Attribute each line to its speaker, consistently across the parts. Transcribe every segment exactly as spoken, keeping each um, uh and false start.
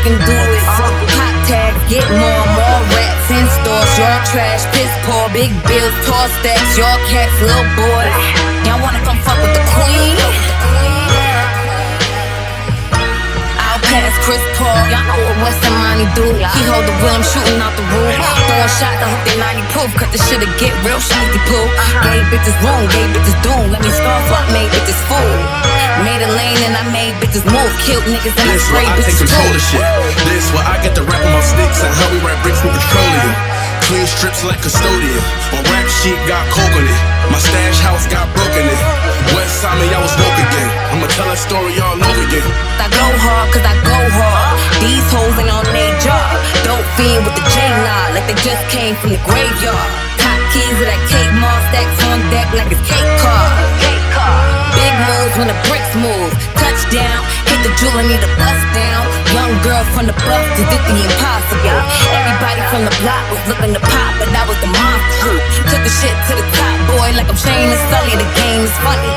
Speaker 1: can do this. Hot tags, get more, more rats in stores. Y'all trash, piss poor, big bills, tall stacks. Y'all cats, little boys. Y'all wanna come fuck with the queen? I'll pass Chris Paul. Y'all know what West Money do. He hold the wheel, I'm shooting out the roof. Throwing shots, I hope they ninety proof. Cut the shit'll get real shitty poo. Gay bitches room, gay bitches doom. Let me start fuck, made bitches fool. Made a lane and I made bitches move. Killed niggas and I sprayed bitches too.
Speaker 2: This where I take control of shit. This where I get to rap on my sticks and how we rap bricks with petroleum. Clean strips like custodian. On rap sheet got coke on it. My stash house got broken in. West Side me, I was woke again. I'ma tell that story all over again.
Speaker 1: I go hard cause I go hard. These hoes ain't on they job. Dope fiend with the J-Nod like they just came from the graveyard. Cop keys of that cake mall, stacks on deck like it's cake car. Cake car. Big moves when the bricks move. Touchdown, hit the jewel, I need a bust down. Young girl from the bus did the impossible. Everybody from the block was looking to pop, but that was the monster. Took the shit to the top, boy, like I'm Shane and Sully. The game is funny.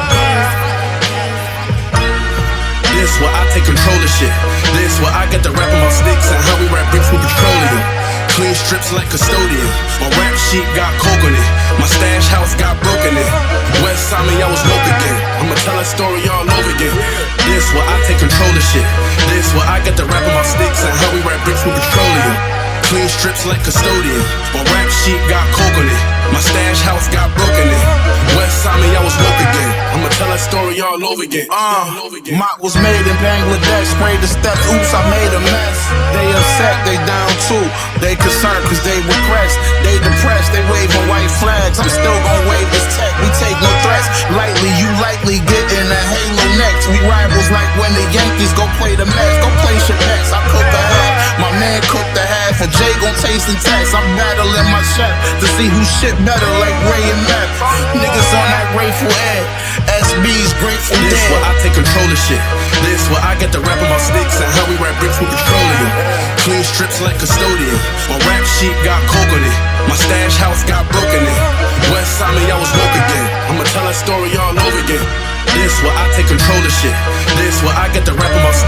Speaker 2: This where I take control of shit. This where I get to rap on my sticks and how we rap bricks with petroleum. Clean strips like custodian. My rap sheet got coke on it. My stash house got broken in. West Side me, I was woke again. I'ma tell that story all over again. This where I take control of shit. This where I get to rap on my sticks and how we rap bricks with petroleum. Clean strips like custodian. My rap sheet got coke on it. My stash house got broken in. West Side me, I was woke again. I'ma tell that story all over again.
Speaker 3: Uh, Mott was made in Bangladesh. Sprayed the steps, oops, I made a mess. They upset, they down too. They concerned cause they regress. They depressed, they waving white flags. I'm still gon' wave this tech, we take no threats. Lightly, you likely get in a halo next. We rivals like when the Yankees go play the Mets. Go play Chapettes, I cook the half. My man cooked the half, and Jay gon' taste and test. I'm battling my chef to see who shit better like Ray and Meth. Niggas on that Grateful Ed, S B's Grateful Dead.
Speaker 2: This where I take control of shit. This where I get to rap on my sticks and how we rap bricks with petroleum. Clean strips like custodian. My rap sheet got coke on it. My stash house got broken in. West Side me, I was woke again. I'ma tell that story all over again. This where I take control of shit. This where I get to rap on my sticks